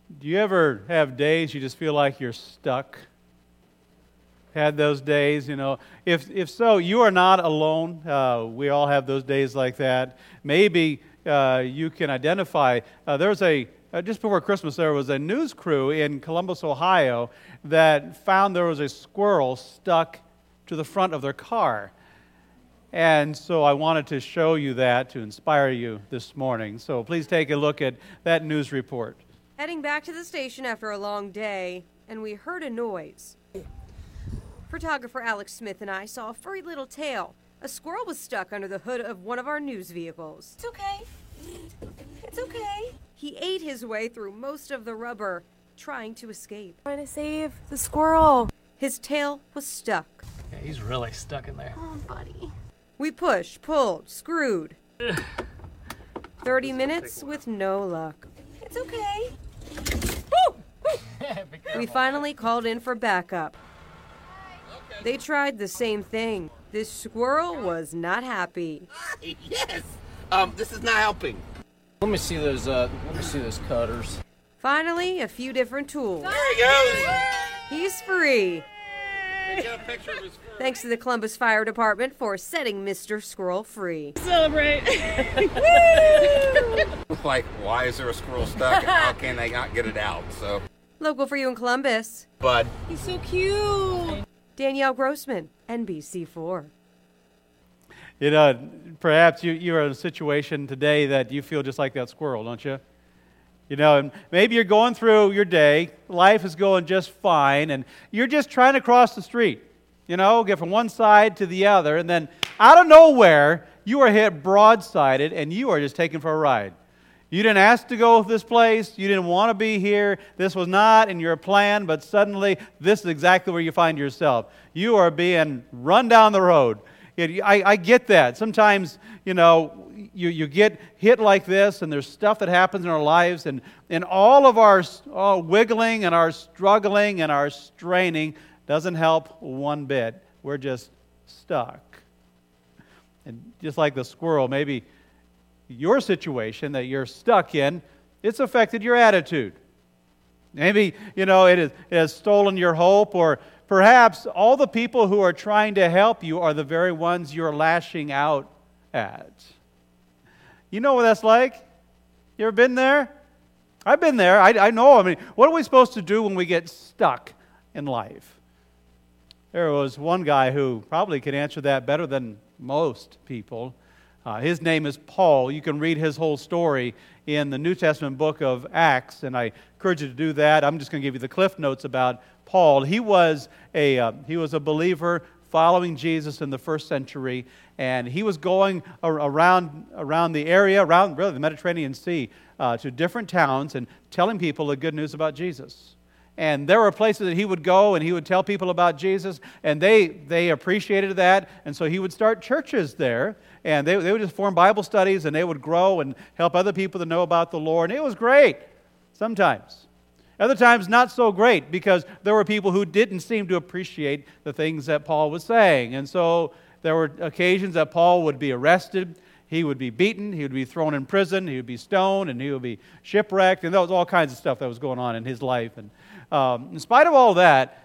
Do you ever have days you just feel like you're stuck? Had those days, If so, you are not alone. We all have those days like that. Maybe you can identify. Just before Christmas, there was a news crew in Columbus, Ohio, that found there was a squirrel stuck to the front of their car. And so I wanted to show you that to inspire you this morning. So please take a look at that news report. Heading back to the station after a long day, and we heard a noise. Photographer Alex Smith and I saw a furry little tail. A squirrel was stuck under the hood of one of our news vehicles. It's okay. It's okay. He ate his way through most of the rubber, trying to escape. Trying to save the squirrel. His tail was stuck. Yeah, he's really stuck in there. Oh, buddy. We pushed, pulled, screwed. 30 minutes with no luck. It's okay. We finally called in for backup. They tried the same thing. This squirrel was not happy. Yes! This is not helping. Let me see those cutters. Finally, a few different tools. There he goes! He's free. They got a picture of his fur. Thanks to the Columbus Fire Department for setting Mr. Squirrel free. Celebrate. Like, why is there a squirrel stuck and how can they not get it out? So, Local for you in Columbus, Bud. He's so cute. Danielle Grossman, NBC4. Perhaps you're in a situation today that you feel just like that squirrel, don't you? And maybe you're going through your day, life is going just fine, and you're just trying to cross the street, get from one side to the other, and then out of nowhere, you are hit broadsided, and you are just taken for a ride. You didn't ask to go this place, you didn't want to be here, this was not in your plan, but suddenly this is exactly where you find yourself. You are being run down the road. I get that. Sometimes, you get hit like this, and there's stuff that happens in our lives, and all of our wiggling and our struggling and our straining doesn't help one bit. We're just stuck. And just like the squirrel, maybe your situation that you're stuck in, it's affected your attitude. Maybe, it has stolen your hope, or perhaps all the people who are trying to help you are the very ones you're lashing out at. You know what that's like? You ever been there? I've been there. I know. What are we supposed to do when we get stuck in life? There was one guy who probably could answer that better than most people. His name is Paul. You can read his whole story in the New Testament book of Acts, and I encourage you to do that. I'm just going to give you the cliff notes about Paul. He was a believer following Jesus in the first century, and he was going around the area, around really the Mediterranean Sea, to different towns and telling people the good news about Jesus. And there were places that he would go and he would tell people about Jesus, and they appreciated that, and so he would start churches there, and they would just form Bible studies, and they would grow and help other people to know about the Lord, and it was great sometimes. Other times not so great, because there were people who didn't seem to appreciate the things that Paul was saying, and so there were occasions that Paul would be arrested, he would be beaten, he would be thrown in prison, he would be stoned, and he would be shipwrecked, and there was all kinds of stuff that was going on in his life. And in spite of all that,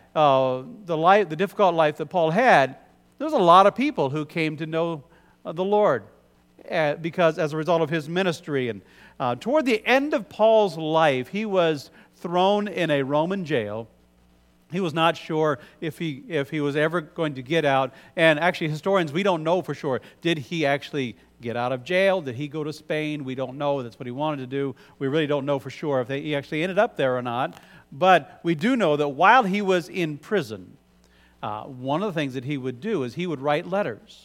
the difficult life that Paul had, there was a lot of people who came to know the Lord because as a result of his ministry. And toward the end of Paul's life, he was thrown in a Roman jail. He was not sure if he was ever going to get out. And actually, historians, we don't know for sure. Did he actually get out of jail? Did he go to Spain? We don't know. That's what he wanted to do. We really don't know for sure if he actually ended up there or not. But we do know that while he was in prison, one of the things that he would do is he would write letters.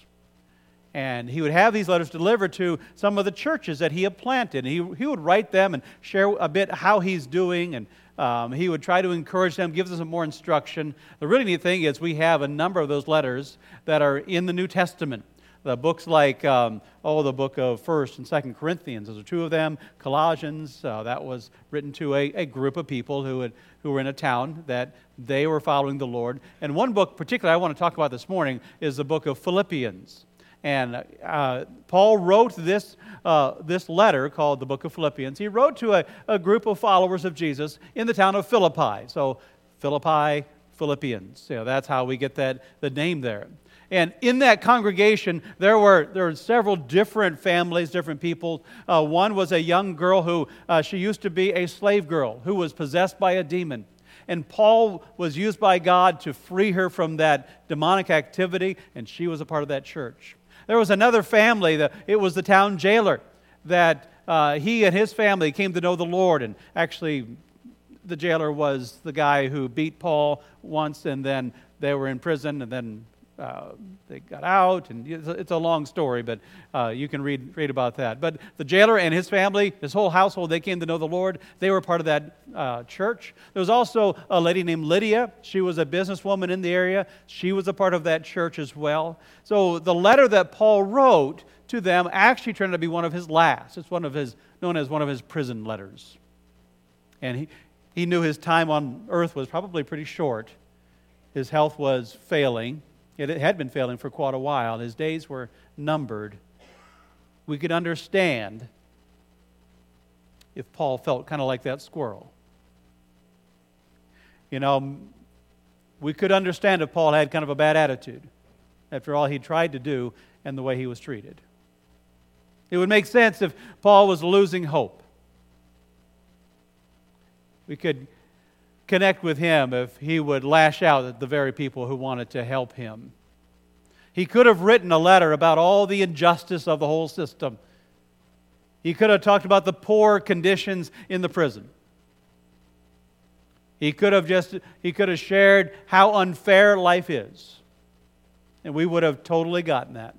And he would have these letters delivered to some of the churches that he had planted. And he would write them and share a bit how he's doing, and he would try to encourage them, give them some more instruction. The really neat thing is we have a number of those letters that are in the New Testament. The books like, the book of 1st and 2nd Corinthians, those are two of them. Colossians, that was written to a group of people who were in a town that they were following the Lord. And one book particularly I want to talk about this morning is the book of Philippians. And Paul wrote this letter called the Book of Philippians. He wrote to a group of followers of Jesus in the town of Philippi. So Philippi, Philippians. That's how we get the name there. And in that congregation, there were several different families, different people. One was a young girl who, she used to be a slave girl who was possessed by a demon. And Paul was used by God to free her from that demonic activity, and she was a part of that church. There was another family, it was the town jailer, that he and his family came to know the Lord. And actually, the jailer was the guy who beat Paul once, and then they were in prison, and then they got out, and it's a long story, but you can read about that. But the jailer and his family, his whole household, they came to know the Lord. They were part of that church. There was also a lady named Lydia. She was a businesswoman in the area. She was a part of that church as well. So the letter that Paul wrote to them actually turned out to be one of his last. It's known as one of his prison letters. And he knew his time on earth was probably pretty short. His health was failing. It had been failing for quite a while. His days were numbered. We could understand if Paul felt kind of like that squirrel. We could understand if Paul had kind of a bad attitude after all he tried to do and the way he was treated. It would make sense if Paul was losing hope. We could connect with him if he would lash out at the very people who wanted to help him. He could have written a letter about all the injustice of the whole system. He could have talked about the poor conditions in the prison. He could have shared how unfair life is. And we would have totally gotten that.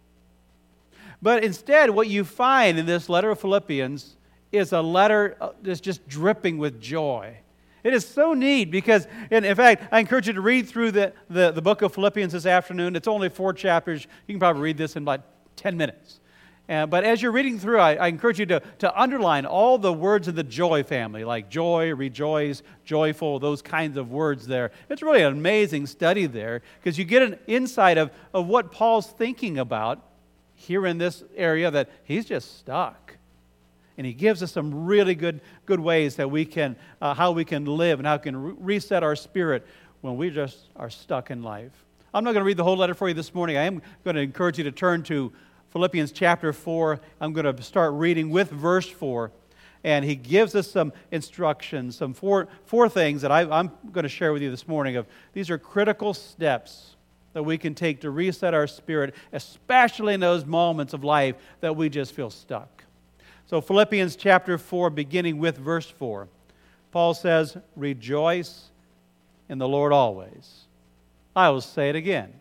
But instead, what you find in this letter of Philippians is a letter that's just dripping with joy. It is so neat because, and in fact, I encourage you to read through the book of Philippians this afternoon. It's only 4 chapters. You can probably read this in about 10 minutes. But as you're reading through, I encourage you to underline all the words of the joy family, like joy, rejoice, joyful, those kinds of words there. It's really an amazing study there because you get an insight of what Paul's thinking about here in this area that he's just stuck. And he gives us some really good ways that we can, how we can live and how we can reset our spirit when we just are stuck in life. I'm not going to read the whole letter for you this morning. I am going to encourage you to turn to Philippians chapter 4. I'm going to start reading with verse 4. And he gives us some instructions, some four things that I'm going to share with you this morning. These are critical steps that we can take to reset our spirit, especially in those moments of life that we just feel stuck. So Philippians chapter 4, beginning with verse 4, Paul says, "Rejoice in the Lord always." I will say it again.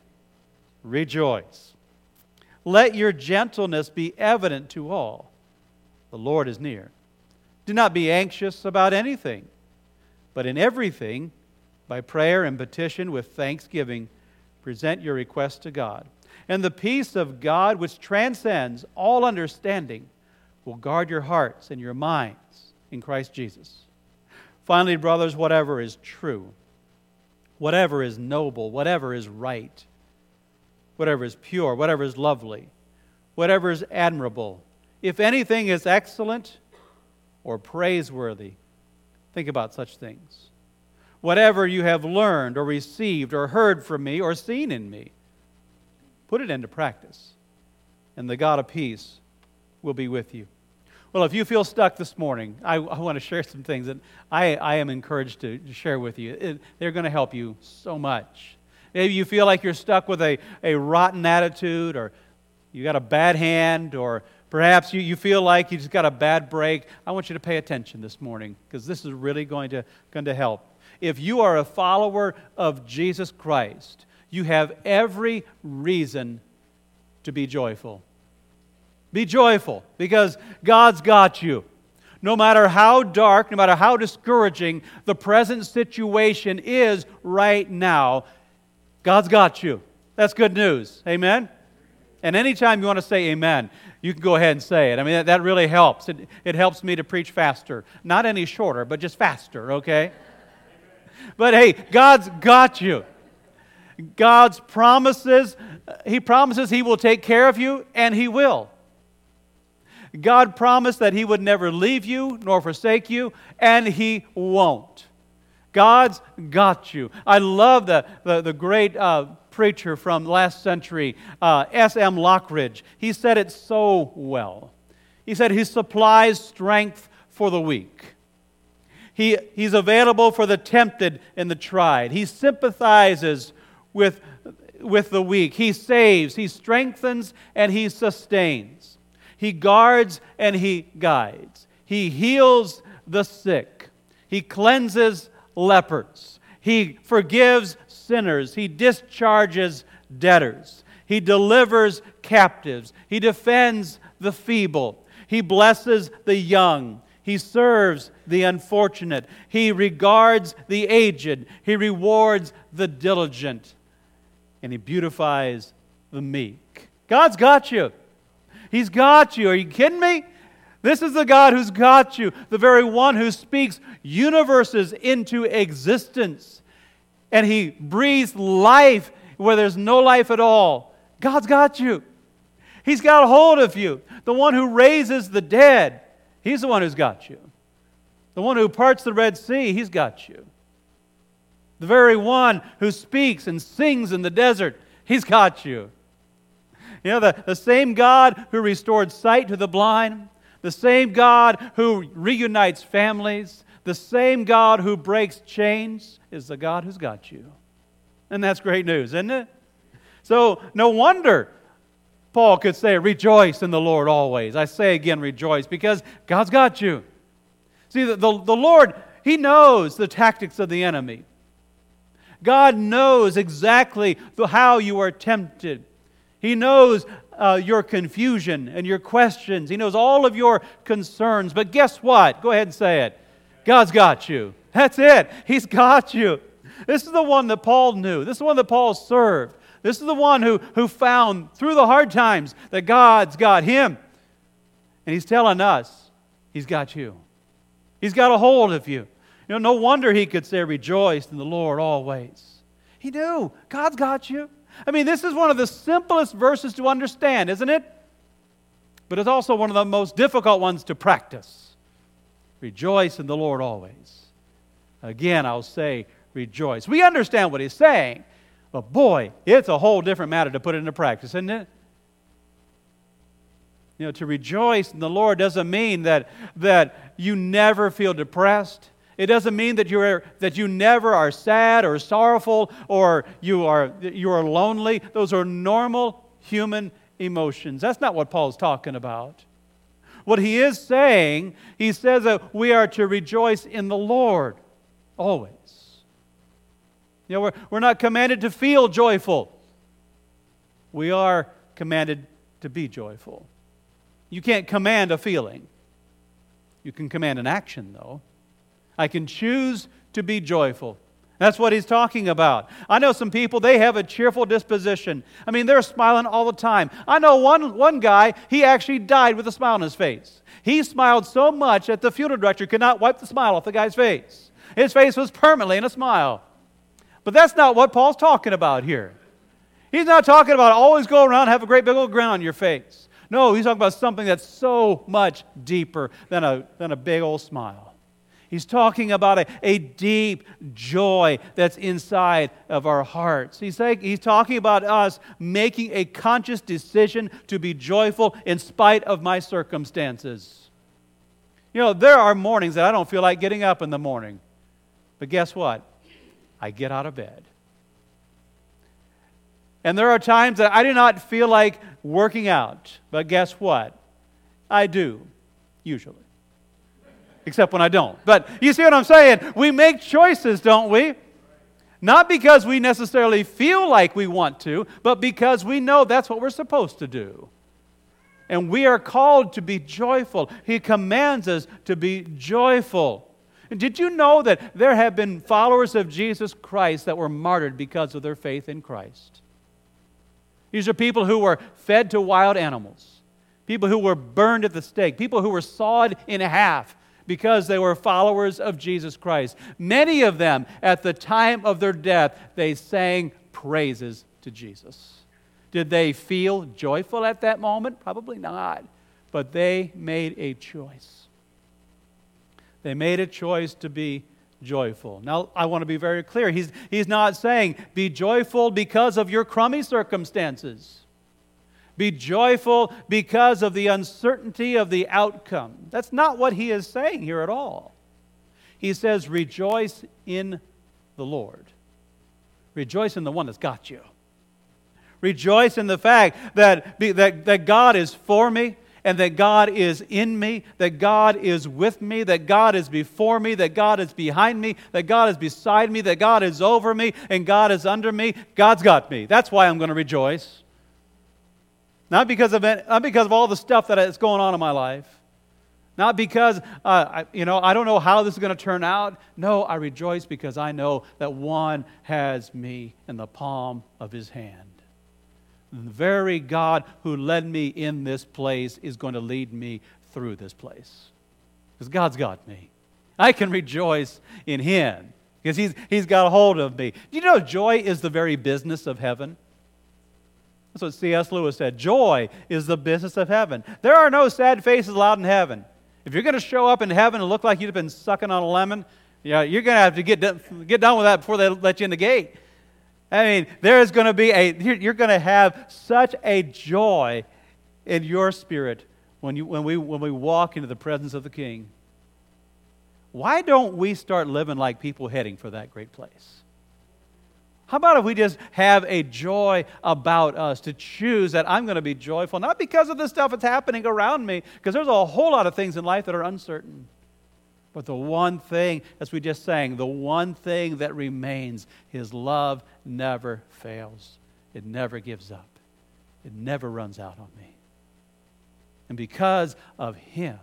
Rejoice. Let your gentleness be evident to all. The Lord is near. Do not be anxious about anything, but in everything, by prayer and petition with thanksgiving, present your requests to God. And the peace of God, which transcends all understanding, will guard your hearts and your minds in Christ Jesus. Finally, brothers, whatever is true, whatever is noble, whatever is right, whatever is pure, whatever is lovely, whatever is admirable, if anything is excellent or praiseworthy, think about such things. Whatever you have learned or received or heard from me or seen in me, put it into practice, and the God of peace will be with you. Well, if you feel stuck this morning, I want to share some things that I am encouraged to share with you. They're going to help you so much. Maybe you feel like you're stuck with a rotten attitude, or you got a bad hand, or perhaps you feel like you just got a bad break. I want you to pay attention this morning because this is really going to help. If you are a follower of Jesus Christ, you have every reason to be joyful. Be joyful because God's got you. No matter how dark, no matter how discouraging the present situation is right now, God's got you. That's good news. Amen? And anytime you want to say amen, you can go ahead and say it. I mean, that really helps. It helps me to preach faster. Not any shorter, but just faster, okay? But hey, God's got you. God's promises He promises He will take care of you, and He will. God promised that He would never leave you nor forsake you, and He won't. God's got you. I love the great preacher from last century, S.M. Lockridge. He said it so well. He said He supplies strength for the weak. He's available for the tempted and the tried. He sympathizes with the weak. He saves, He strengthens, and He sustains. He guards and He guides. He heals the sick. He cleanses lepers. He forgives sinners. He discharges debtors. He delivers captives. He defends the feeble. He blesses the young. He serves the unfortunate. He regards the aged. He rewards the diligent. And He beautifies the meek. God's got you. He's got you. Are you kidding me? This is the God who's got you, the very one who speaks universes into existence. And He breathes life where there's no life at all. God's got you. He's got a hold of you. The one who raises the dead, He's the one who's got you. The one who parts the Red Sea, He's got you. The very one who speaks and sings in the desert, He's got you. You know, the same God who restored sight to the blind, the same God who reunites families, the same God who breaks chains is the God who's got you. And that's great news, isn't it? So, no wonder Paul could say, rejoice in the Lord always. I say again, rejoice, because God's got you. See, the Lord, He knows the tactics of the enemy. God knows exactly how you are tempted. He knows your confusion and your questions. He knows all of your concerns. But guess what? Go ahead and say it. God's got you. That's it. He's got you. This is the one that Paul knew. This is the one that Paul served. This is the one who found through the hard times that God's got him. And He's telling us He's got you. He's got a hold of you. You know, no wonder he could say, rejoice in the Lord always. He knew. God's got you. I mean, this is one of the simplest verses to understand, isn't it? But it's also one of the most difficult ones to practice. Rejoice in the Lord always. Again, I'll say rejoice. We understand what he's saying, but boy, it's a whole different matter to put it into practice, isn't it? You know, to rejoice in the Lord doesn't mean that you never feel depressed. It doesn't mean that you never are sad or sorrowful or you are lonely. Those are normal human emotions. That's not what Paul's talking about. What he is saying, he says that we are to rejoice in the Lord always. You know, we're not commanded to feel joyful. We are commanded to be joyful. You can't command a feeling. You can command an action, though. I can choose to be joyful. That's what he's talking about. I know some people, they have a cheerful disposition. I mean, they're smiling all the time. I know one guy, he actually died with a smile on his face. He smiled so much that the funeral director could not wipe the smile off the guy's face. His face was permanently in a smile. But that's not what Paul's talking about here. He's not talking about always go around and have a great big old grin on your face. No, he's talking about something that's so much deeper than a big old smile. He's talking about a deep joy that's inside of our hearts. He's talking about us making a conscious decision to be joyful in spite of my circumstances. You know, there are mornings that I don't feel like getting up in the morning. But guess what? I get out of bed. And there are times that I do not feel like working out. But guess what? I do, usually. Except when I don't. But you see what I'm saying? We make choices, don't we? Not because we necessarily feel like we want to, but because we know that's what we're supposed to do. And we are called to be joyful. He commands us to be joyful. And did you know that there have been followers of Jesus Christ that were martyred because of their faith in Christ? These are people who were fed to wild animals, people who were burned at the stake, people who were sawed in half because they were followers of Jesus Christ. Many of them, at the time of their death, they sang praises to Jesus. Did they feel joyful at that moment? Probably not. But they made a choice. They made a choice to be joyful. Now, I want to be very clear. He's not saying, be joyful because of your crummy circumstances. Be joyful because of the uncertainty of the outcome. That's not what he is saying here at all. He says, rejoice in the Lord. Rejoice in the one that's got you. Rejoice in the fact that God is for me, and that God is in me, that God is with me, that God is before me, that God is behind me, that God is beside me, that God is over me, and God is under me. God's got me. That's why I'm going to rejoice. Not because of all the stuff that is going on in my life. Not because, I don't know how this is going to turn out. No, I rejoice because I know that one has me in the palm of his hand. The very God who led me in this place is going to lead me through this place. Because God's got me. I can rejoice in him because he's got a hold of me. Do you know joy is the very business of heaven? That's what C.S. Lewis said. Joy is the business of heaven. There are no sad faces allowed in heaven. If you're going to show up in heaven and look like you've been sucking on a lemon, you're going to have to get done with that before they let you in the gate. I mean, there is going to be you're going to have such a joy in your spirit when we walk into the presence of the King. Why don't we start living like people heading for that great place? How about if we just have a joy about us to choose that I'm going to be joyful, not because of the stuff that's happening around me, because there's a whole lot of things in life that are uncertain. But the one thing, as we just sang, the one thing that remains, his love never fails. It never gives up. It never runs out on me. And because of him,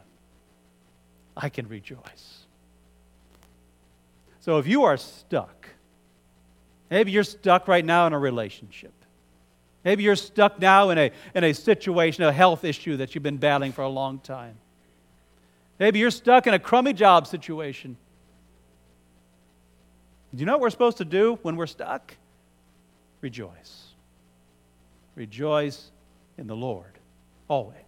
I can rejoice. So if you are stuck, maybe you're stuck right now in a relationship. Maybe you're stuck now in a situation, a health issue that you've been battling for a long time. Maybe you're stuck in a crummy job situation. Do you know what we're supposed to do when we're stuck? Rejoice. Rejoice in the Lord, always.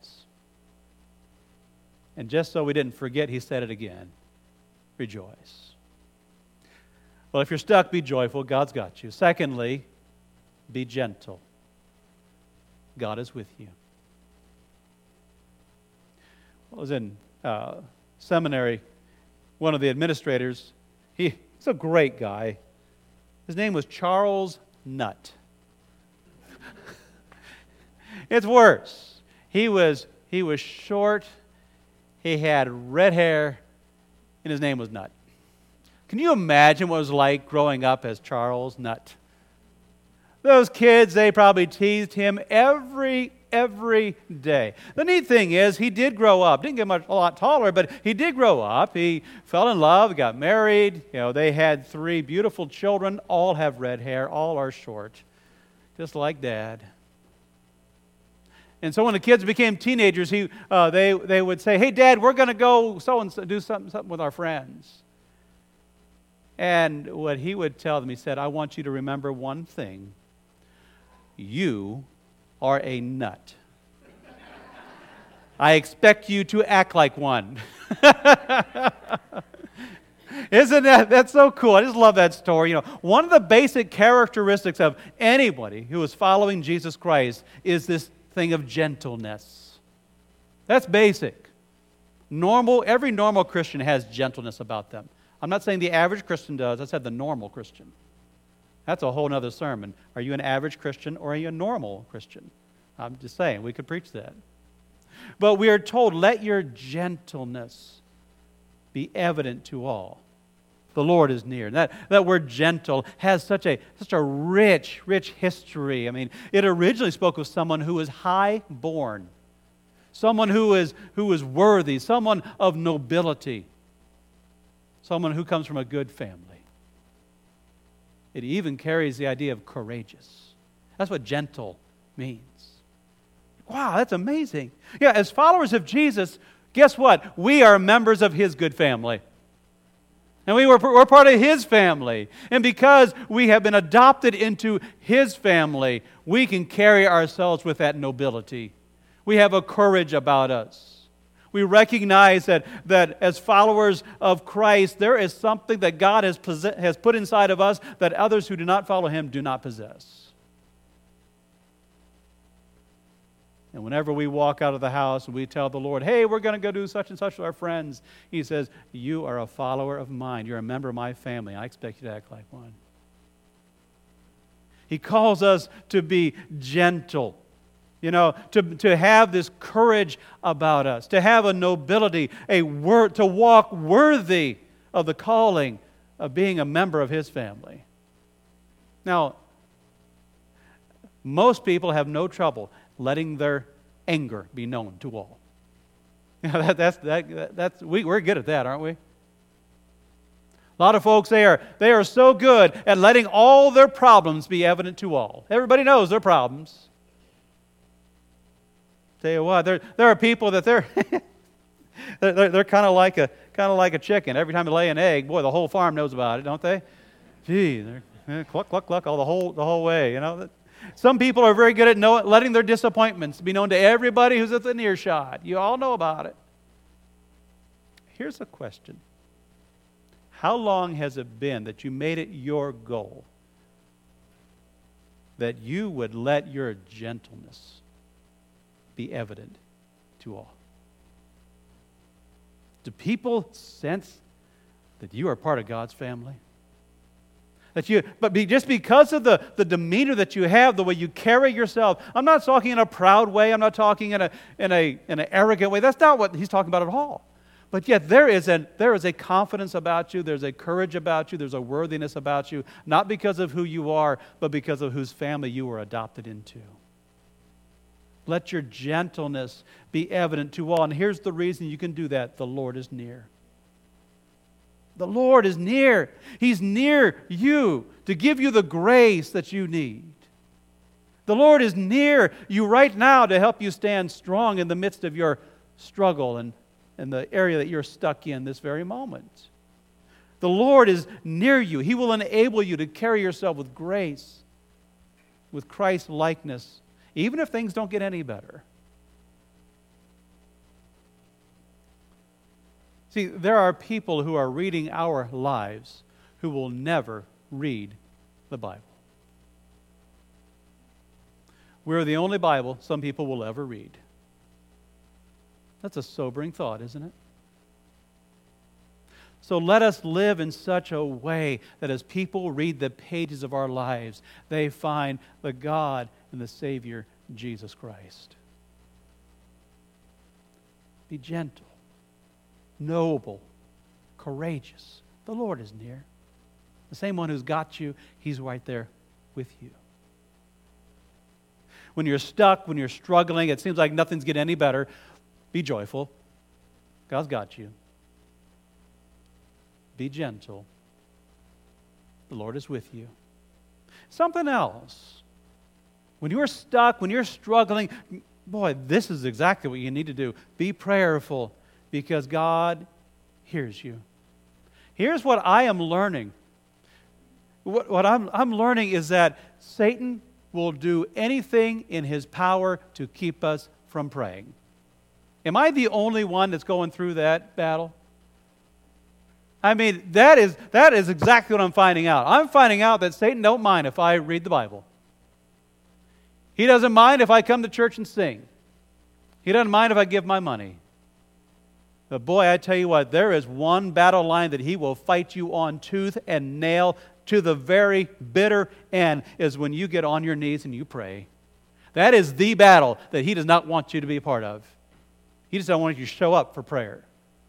And just so we didn't forget, he said it again. Rejoice. Well, if you're stuck, be joyful. God's got you. Secondly, be gentle. God is with you. I was in seminary. One of the administrators, he's a great guy. His name was Charles Nutt. It's worse. He was short, he had red hair, and his name was Nutt. Can you imagine what it was like growing up as Charles Nutt? Those kids, they probably teased him every day. The neat thing is, he did grow up. Didn't get a lot taller, but he did grow up. He fell in love, got married. They had 3 beautiful children. All have red hair. All are short, just like Dad. And so when the kids became teenagers, they would say, "Hey, Dad, we're going to go do something with our friends." And what he would tell them, he said, "I want you to remember one thing. You are a nut. I expect you to act like one." Isn't that's so cool? I just love that story. One of the basic characteristics of anybody who is following Jesus Christ is this thing of gentleness. That's basic. Every normal Christian has gentleness about them. I'm not saying the average Christian does. I said the normal Christian. That's a whole other sermon. Are you an average Christian or are you a normal Christian? I'm just saying, we could preach that. But we are told, let your gentleness be evident to all. The Lord is near. That word gentle has such a rich history. I mean, it originally spoke of someone who was high-born, someone who is worthy, someone of nobility, someone who comes from a good family. It even carries the idea of courageous. That's what gentle means. Wow, that's amazing. Yeah, as followers of Jesus, guess what? We are members of his good family. And we're part of His family. And because we have been adopted into His family, we can carry ourselves with that nobility. We have a courage about us. We recognize that as followers of Christ, there is something that God has put inside of us that others who do not follow Him do not possess. And whenever we walk out of the house and we tell the Lord, hey, we're going to go do such and such with our friends, He says, you are a follower of mine. You're a member of my family. I expect you to act like one. He calls us to be gentle. To have this courage about us, to have a nobility, to walk worthy of the calling of being a member of His family. Now, most people have no trouble letting their anger be known to all. We're good at that, aren't we? A lot of folks, they are so good at letting all their problems be evident to all. Everybody knows their problems. Tell you what, there are people that they're kind of like a chicken. Every time they lay an egg, boy, the whole farm knows about it, don't they? Gee, they're cluck cluck cluck all the whole way. Some people are very good at letting their disappointments be known to everybody who's within earshot. You all know about it. Here's a question: how long has it been that you made it your goal that you would let your gentleness be evident to all? Do people sense that you are part of God's family? Just because of the demeanor that you have, the way you carry yourself. I'm not talking in a proud way. I'm not talking in an arrogant way. That's not what He's talking about at all. But yet there is a confidence about you. There's a courage about you. There's a worthiness about you. Not because of who you are, but because of whose family you were adopted into. Let your gentleness be evident to all. And here's the reason you can do that. The Lord is near. The Lord is near. He's near you to give you the grace that you need. The Lord is near you right now to help you stand strong in the midst of your struggle and the area that you're stuck in this very moment. The Lord is near you. He will enable you to carry yourself with grace, with Christ's likeness, even if things don't get any better. See, there are people who are reading our lives who will never read the Bible. We're the only Bible some people will ever read. That's a sobering thought, isn't it? So let us live in such a way that as people read the pages of our lives, they find the God and the Savior, Jesus Christ. Be gentle, noble, courageous. The Lord is near. The same one who's got you, He's right there with you. When you're stuck, when you're struggling, it seems like nothing's getting any better, be joyful. God's got you. Be gentle. The Lord is with you. Something else. When you're stuck, when you're struggling, boy, this is exactly what you need to do. Be prayerful because God hears you. Here's what I am learning. What I'm learning is that Satan will do anything in his power to keep us from praying. Am I the only one that's going through that battle? I mean, that is exactly what I'm finding out. I'm finding out that Satan don't mind if I read the Bible. He doesn't mind if I come to church and sing. He doesn't mind if I give my money. But boy, I tell you what, there is one battle line that he will fight you on tooth and nail to the very bitter end, is when you get on your knees and you pray. That is the battle that he does not want you to be a part of. He just doesn't want you to show up for prayer.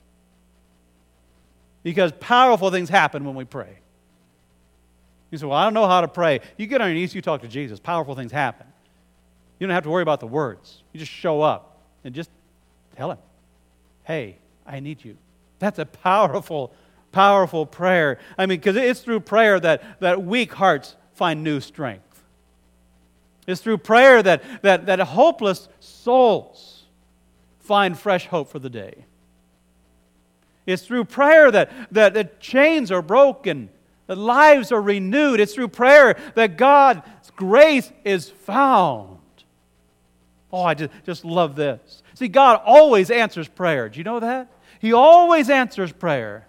Because powerful things happen when we pray. You say, well, I don't know how to pray. You get on your knees, you talk to Jesus. Powerful things happen. You don't have to worry about the words. You just show up and just tell Him, hey, I need you. That's a powerful, powerful prayer. I mean, because it's through prayer that weak hearts find new strength. It's through prayer that hopeless souls find fresh hope for the day. It's through prayer that chains are broken, that lives are renewed. It's through prayer that God's grace is found. Oh, I just love this. See, God always answers prayer. Do you know that? He always answers prayer.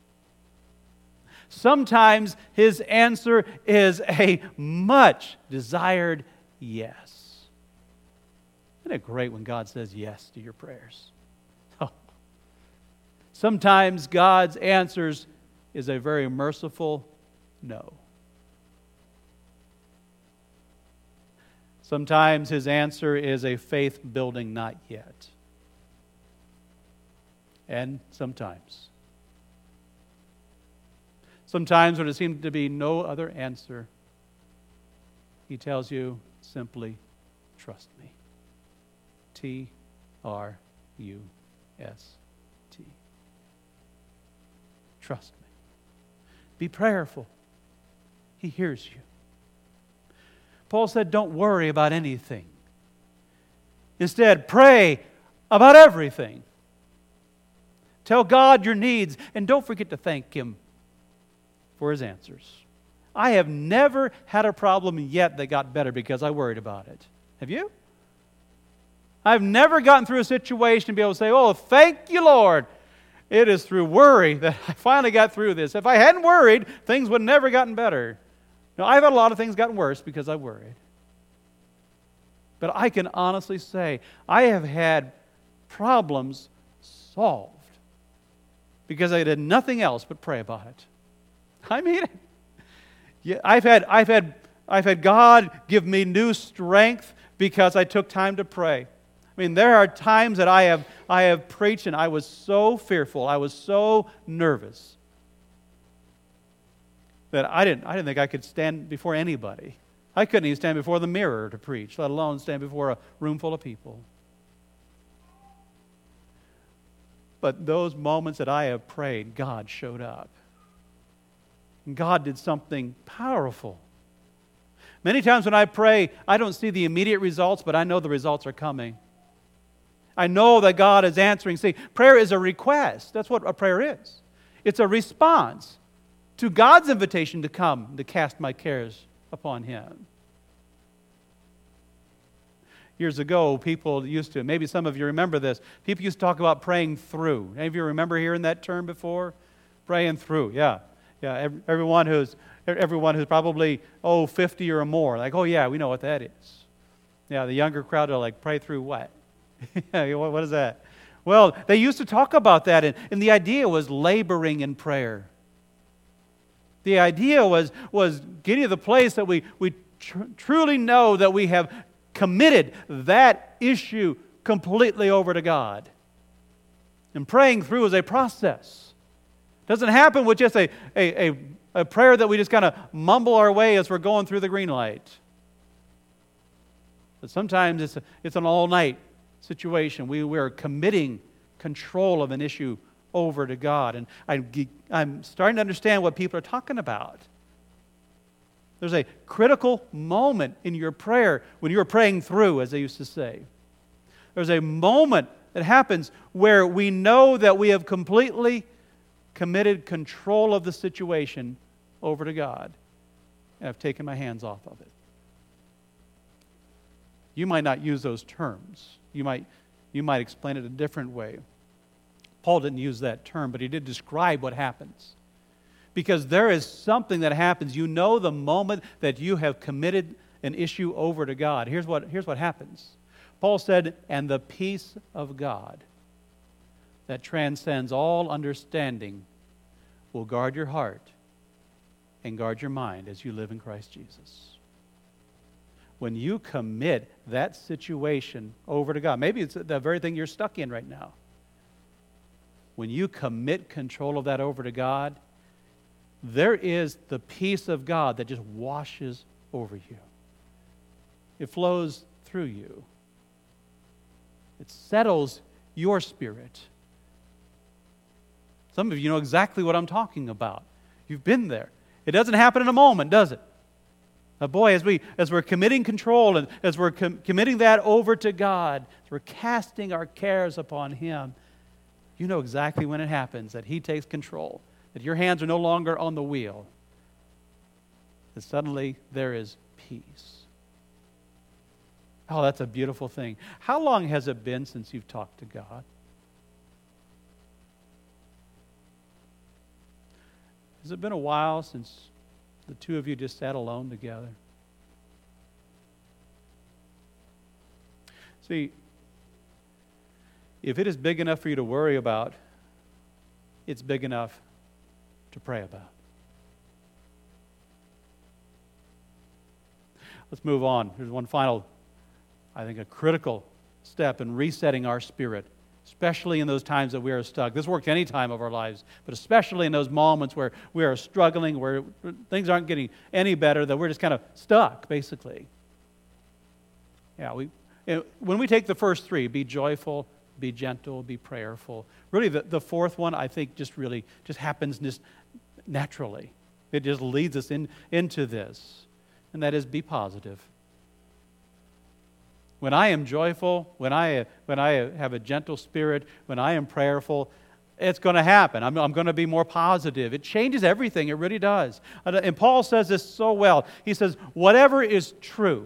Sometimes His answer is a much desired yes. Isn't it great when God says yes to your prayers? Oh. Sometimes God's answers is a very merciful no. Sometimes His answer is a faith-building not yet. And sometimes when it seems to be no other answer, He tells you simply, trust me. Trust. Trust me. Be prayerful. He hears you. Paul said, don't worry about anything. Instead, pray about everything. Tell God your needs, and don't forget to thank Him for His answers. I have never had a problem yet that got better because I worried about it. Have you? I've never gotten through a situation to be able to say, oh, thank you, Lord. It is through worry that I finally got through this. If I hadn't worried, things would have never gotten better. Now, I've had a lot of things gotten worse because I worried. But I can honestly say I have had problems solved because I did nothing else but pray about it. I mean it. Yeah, I've had God give me new strength because I took time to pray. I mean, there are times that I have preached and I was so fearful, I was so nervous that I didn't think I could stand before anybody. I couldn't even stand before the mirror to preach, let alone stand before a room full of people. But those moments that I have prayed, God showed up. God did something powerful. Many times when I pray, I don't see the immediate results, but I know the results are coming. I know that God is answering. See, prayer is a request. That's what a prayer is. It's a response to God's invitation to come, to cast my cares upon Him. Years ago, people used to, maybe some of you remember this, people used to talk about praying through. Any of you remember hearing that term before? Praying through, yeah. Yeah, everyone who's probably, 50 or more, like, oh yeah, we know what that is. Yeah, the younger crowd are like, pray through what? What is that? Well, they used to talk about that, and the idea was laboring in prayer. The idea was getting to the place that we truly know that we have committed that issue completely over to God. And praying through is a process. It doesn't happen with just a prayer that we just kind of mumble our way as we're going through the green light. But sometimes it's an all-night situation. We are committing control of an issue over to God. And I'm starting to understand what people are talking about. There's a critical moment in your prayer when you're praying through, as they used to say. There's a moment that happens where we know that we have completely committed control of the situation over to God. And I've taken my hands off of it. You might not use those terms. You might explain it a different way. Paul didn't use that term, but he did describe what happens. Because there is something that happens. You know the moment that you have committed an issue over to God. Here's what happens. Paul said, and the peace of God that transcends all understanding will guard your heart and guard your mind as you live in Christ Jesus. When you commit that situation over to God, maybe it's the very thing you're stuck in right now. When you commit control of that over to God, there is the peace of God that just washes over you. It flows through you. It settles your spirit. Some of you know exactly what I'm talking about. You've been there. It doesn't happen in a moment, does it? Boy, as we're committing control and as we're committing that over to God, as we're casting our cares upon Him, you know exactly when it happens, that He takes control, that your hands are no longer on the wheel, that suddenly there is peace. Oh, that's a beautiful thing. How long has it been since you've talked to God? Has it been a while since the two of you just sat alone together? See, if it is big enough for you to worry about, it's big enough to pray about. Let's move on. There's one final, I think, a critical step in resetting our spirit, especially in those times that we are stuck. This works any time of our lives, but especially in those moments where we are struggling, where things aren't getting any better, that we're just kind of stuck, basically. When we take the first three, be joyful, be gentle, be prayerful. Really, the fourth one, I think, just happens just naturally. It just leads us into this, and that is be positive. When I am joyful, when I have a gentle spirit, when I am prayerful, it's going to happen. I'm going to be more positive. It changes everything. It really does. And Paul says this so well. He says, whatever is true,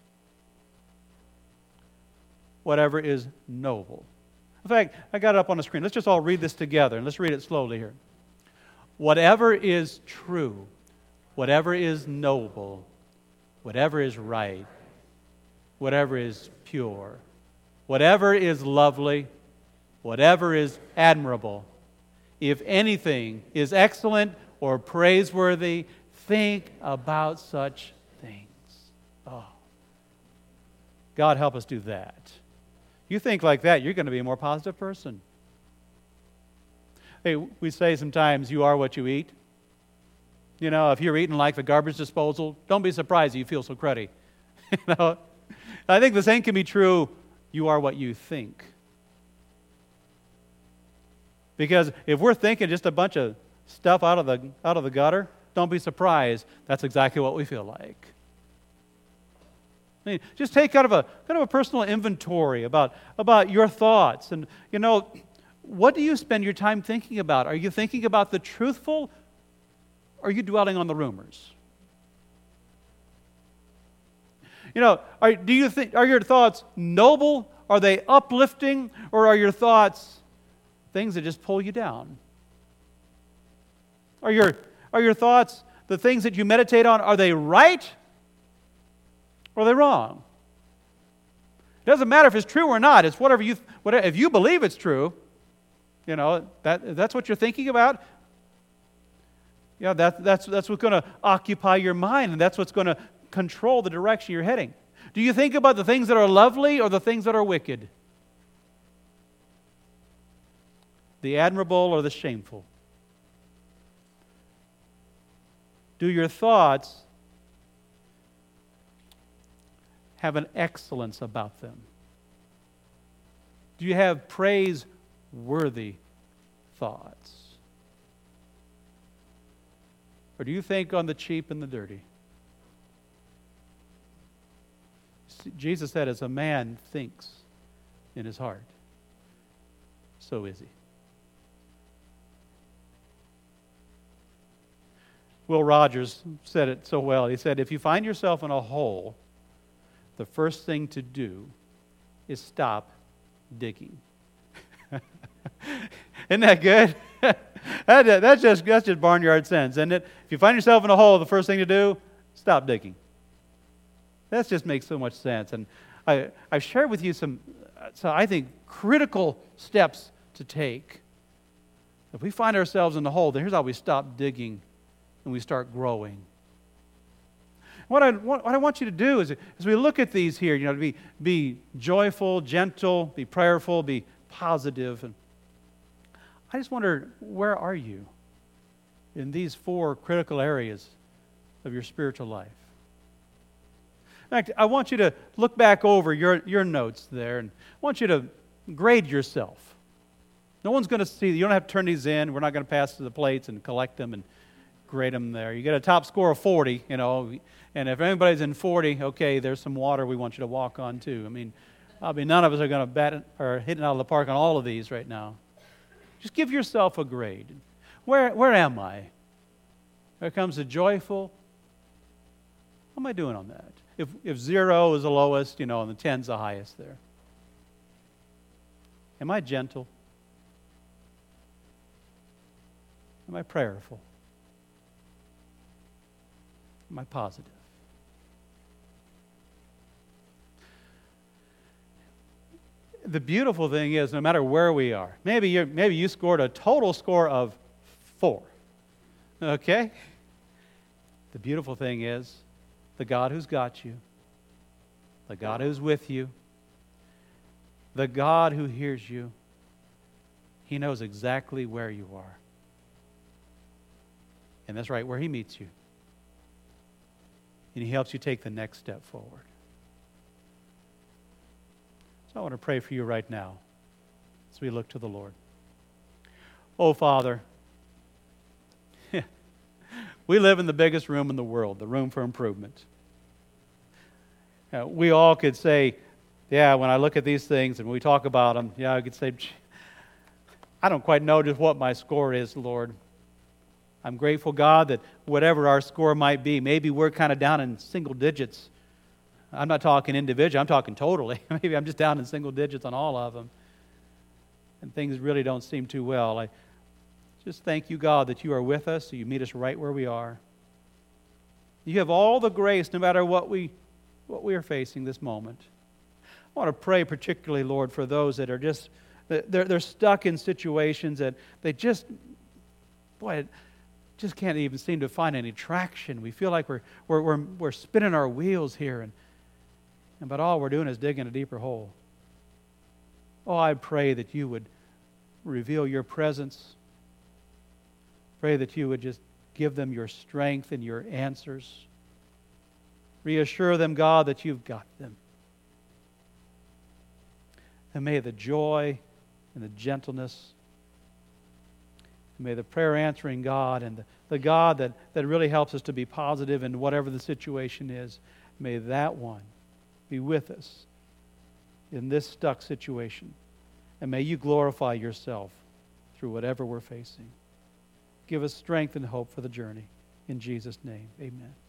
whatever is noble. In fact, I got it up on the screen. Let's just all read this together, and let's read it slowly here. Whatever is true, whatever is noble, whatever is right, whatever is pure, whatever is lovely, whatever is admirable, if anything is excellent or praiseworthy, think about such things. Oh, God help us do that. You think like that, you're going to be a more positive person. Hey, we say sometimes you are what you eat. You know, if you're eating like the garbage disposal, don't be surprised that you feel so cruddy. You know, I think the same can be true. You are what you think. Because if we're thinking just a bunch of stuff out of the gutter, don't be surprised. That's exactly what we feel like. I mean, just take kind of a personal inventory about your thoughts, and you know, what do you spend your time thinking about? Are you thinking about the truthful, or are you dwelling on the rumors? You know, are your thoughts noble? Are they uplifting? Or are your thoughts things that just pull you down? Are your thoughts, the things that you meditate on, are they right? Or are they wrong? It doesn't matter if it's true or not. It's whatever if you believe it's true, you know, that's what you're thinking about. Yeah, that's what's going to occupy your mind, and that's what's going to control the direction you're heading. Do you think about the things that are lovely or the things that are wicked? The admirable or the shameful? Do your thoughts have an excellence about them? Do you have praiseworthy thoughts? Or do you think on the cheap and the dirty? Jesus said, as a man thinks in his heart, so is he. Will Rogers said it so well. He said, if you find yourself in a hole, the first thing to do is stop digging. Isn't that good? That's just barnyard sense, isn't it? If you find yourself in a hole, the first thing to do, stop digging. That just makes so much sense. And I've shared with you some, I think, critical steps to take. If we find ourselves in the hole, then here's how we stop digging and we start growing. What I want you to do is, as we look at these here, you know, to be joyful, gentle, be prayerful, be positive. And I just wonder, where are you in these four critical areas of your spiritual life? In fact, I want you to look back over your notes there, and I want you to grade yourself. No one's going to see. You don't have to turn these in. We're not going to pass to the plates and collect them and grade them there. You get a top score of 40, you know, and if anybody's in 40, okay, there's some water we want you to walk on too. I mean, none of us are going to bat or hitting out of the park on all of these right now. Just give yourself a grade. Where am I? When it comes to joyful, how am I doing on that? If 0 is the lowest, and the 10's the highest there. Am I gentle? Am I prayerful? Am I positive? The beautiful thing is, no matter where we are, maybe you scored a total score of 4. Okay? The beautiful thing is, the God who's got you, the God who's with you, the God who hears you, He knows exactly where you are. And that's right where He meets you. And He helps you take the next step forward. So I want to pray for you right now as we look to the Lord. Oh, Father, we live in the biggest room in the world, the room for improvement. We all could say, yeah, when I look at these things and we talk about them, yeah, I could say, I don't quite know just what my score is, Lord. I'm grateful, God, that whatever our score might be, maybe we're kind of down in single digits. I'm not talking individual, I'm talking totally. Maybe I'm just down in single digits on all of them. And things really don't seem too well. I just thank you, God, that you are with us, so you meet us right where we are. You have all the grace no matter what we are facing this moment. I want to pray particularly, Lord, for those that are just, they're stuck in situations that they just can't even seem to find any traction. We feel like we're spinning our wheels here, but all we're doing is digging a deeper hole. Oh, I pray that you would reveal your presence. Pray that you would just give them your strength and your answers. Reassure them, God, that you've got them. And may the joy and the gentleness, and may the prayer answering God and the God that really helps us to be positive in whatever the situation is, may that one be with us in this stuck situation. And may you glorify yourself through whatever we're facing. Give us strength and hope for the journey. In Jesus' name, amen.